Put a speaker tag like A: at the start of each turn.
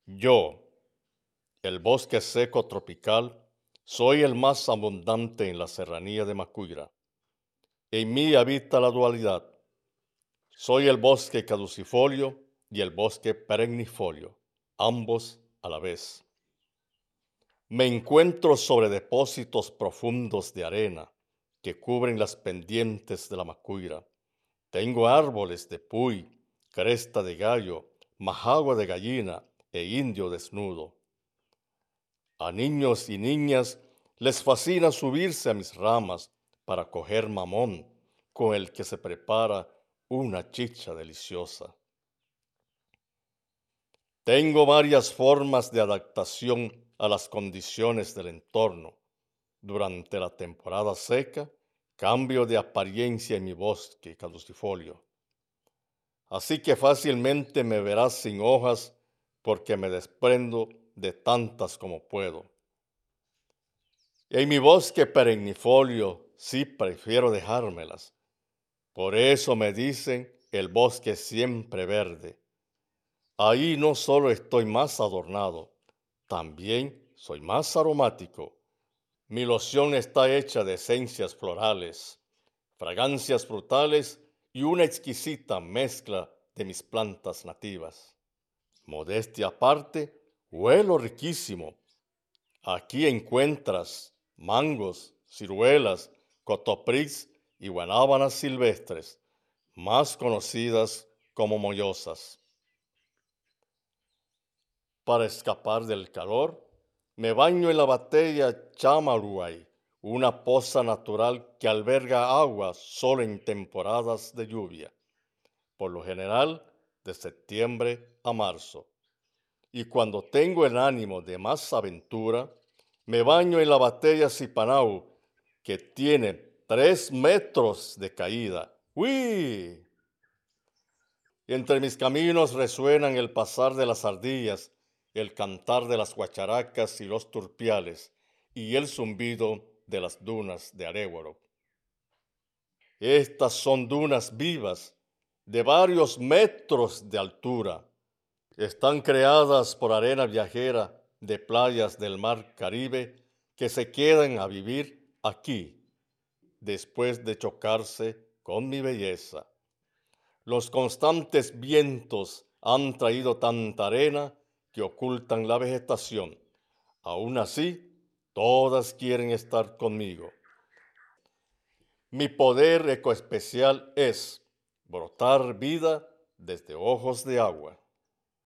A: Yo, el bosque seco tropical, soy el más abundante en la serranía de Macuira. En mí habita la dualidad. Soy el bosque caducifolio y el bosque perennifolio, ambos a la vez. Me encuentro sobre depósitos profundos de arena que cubren las pendientes de la Macuira. Tengo árboles de puy, cresta de gallo, majagua de gallina e indio desnudo. A niños y niñas les fascina subirse a mis ramas para coger mamón, con el que se prepara una chicha deliciosa. Tengo varias formas de adaptación a las condiciones del entorno. Durante la temporada seca, cambio de apariencia en mi bosque caducifolio. Así que fácilmente me verás sin hojas porque me desprendo de tantas como puedo. En mi bosque perennifolio sí prefiero dejármelas. Por eso me dicen el bosque siempre verde. Ahí no solo estoy más adornado, también soy más aromático. Mi loción está hecha de esencias florales, fragancias frutales y una exquisita mezcla de mis plantas nativas. Modestia aparte, huelo riquísimo. Aquí encuentras mangos, ciruelas, cotoprix y guanábanas silvestres, más conocidas como mollosas. Para escapar del calor, me baño en la batalla Chamaruay, una poza natural que alberga agua solo en temporadas de lluvia, por lo general de septiembre a marzo. Y cuando tengo el ánimo de más aventura, me baño en la batalla Zipanau, que tiene 3 metros de caída. ¡Uy! Entre mis caminos resuenan el pasar de las ardillas, el cantar de las guacharacas y los turpiales, y el zumbido de las dunas de Aréguaro. Estas son dunas vivas, de varios metros de altura. Están creadas por arena viajera de playas del mar Caribe que se quedan a vivir aquí, después de chocarse con mi belleza. Los constantes vientos han traído tanta arena que ocultan la vegetación. Aún así, todas quieren estar conmigo. Mi poder ecoespecial es brotar vida desde ojos de agua.